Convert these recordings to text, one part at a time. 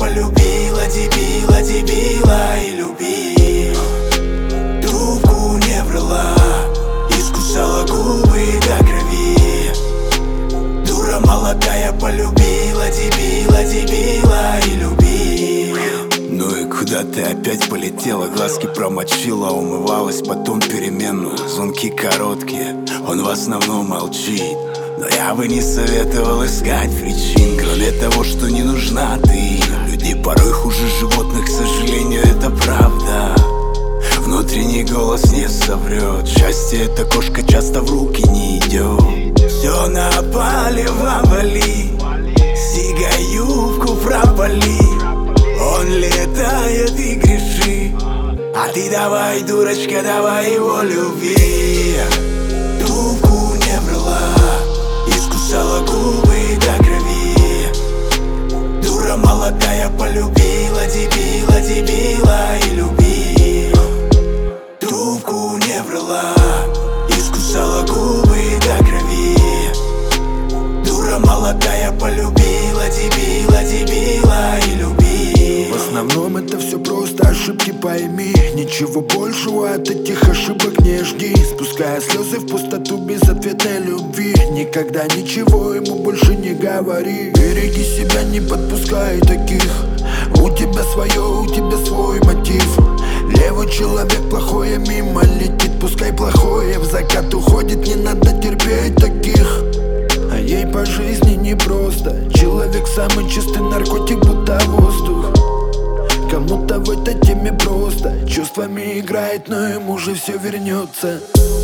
полюбила, дебила и любила. Трубку не брала, искусала губы до крови. Дура молодая полюбила, дебила и любила. Ну и куда ты опять полетела? Глазки промочила, умывалась, потом переменную. Звонки короткие, он в основном молчит. Но я бы не советовал искать причин, кроме того, что не нужна ты. Люди порой хуже животных, к сожалению, это правда. Внутренний голос не соврет. Счастье эта кошка часто в руки не идет. Все на палево вали, сига юбку пропали. Он летает и греши, а ты давай, дурочка, давай его люби. Трубку не брала, искусала губы до крови. Дура молодая полюбила, дебила и любила. Трубку не брала, искусала губы до крови. Дура молодая полюбила, дебила и любила. В основном это все просто ошибки, пойми. Ничего большего от этих ошибок не жди. Спуская слезы в пустоту безответной любви. Никогда ничего ему больше не говори. Береги себя, не подпускай таких. У тебя свое, у тебя свой мотив. Левый человек, плохое мимо летит. Пускай плохое в закат уходит, не надо терпеть таких. А ей по жизни непросто. Человек самый чистый наркотик, будто воздух. Кому-то в этой теме просто чувствами играет, но ему же все вернется.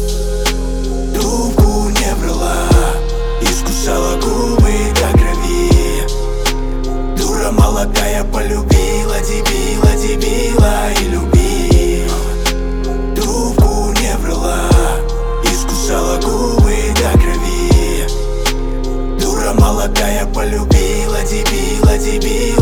Трубку не брала, искусала губы до крови. Дура молодая полюбила, дебила и любила. Трубку не брала, искусала губы до крови. Дура молодая полюбила, дебила